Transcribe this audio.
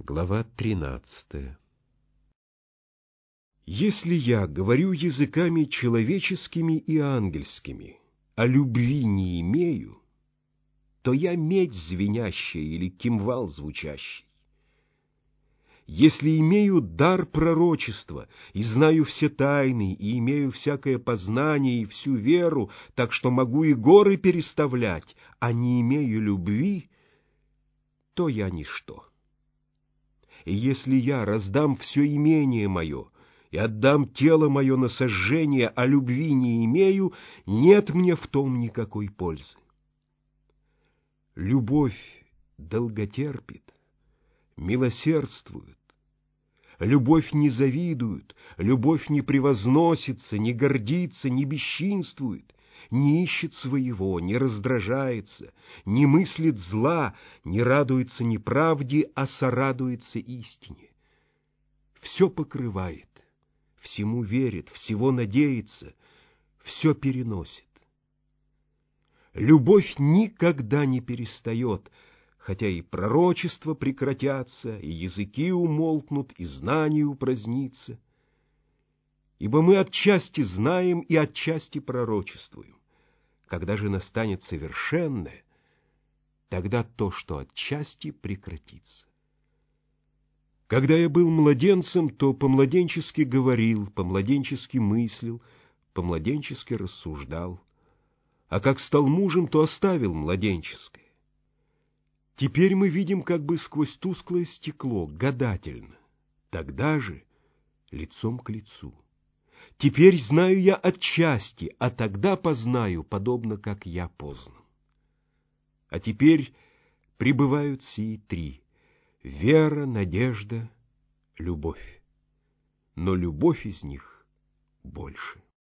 Глава 13. Если я говорю языками человеческими и ангельскими, а любви не имею, то я медь звенящая или кимвал звучащий. Если имею дар пророчества, и знаю все тайны, и имею всякое познание и всю веру, так что могу и горы переставлять, а не имею любви, то я ничто. И если я раздам все имение мое и отдам тело мое на сожжение, а любви не имею, нет мне в том никакой пользы. Любовь долготерпит, милосердствует, любовь не завидует, любовь не превозносится, не гордится, не бесчинствует, не ищет своего, не раздражается, не мыслит зла, не радуется неправде, а сорадуется истине. Все покрывает, всему верит, всего надеется, все переносит. Любовь никогда не перестает, хотя и пророчества прекратятся, и языки умолкнут, и знание упразднится. Ибо мы отчасти знаем и отчасти пророчествуем. Когда же настанет совершенное, тогда то, что отчасти, прекратится. Когда я был младенцем, то по-младенчески говорил, по-младенчески мыслил, по-младенчески рассуждал. А как стал мужем, то оставил младенческое. Теперь мы видим как бы сквозь тусклое стекло, гадательно. Тогда же лицом к лицу. Теперь знаю я отчасти, а тогда познаю, подобно как я познан. А теперь пребывают сии три: вера, надежда, любовь. Но любовь из них больше.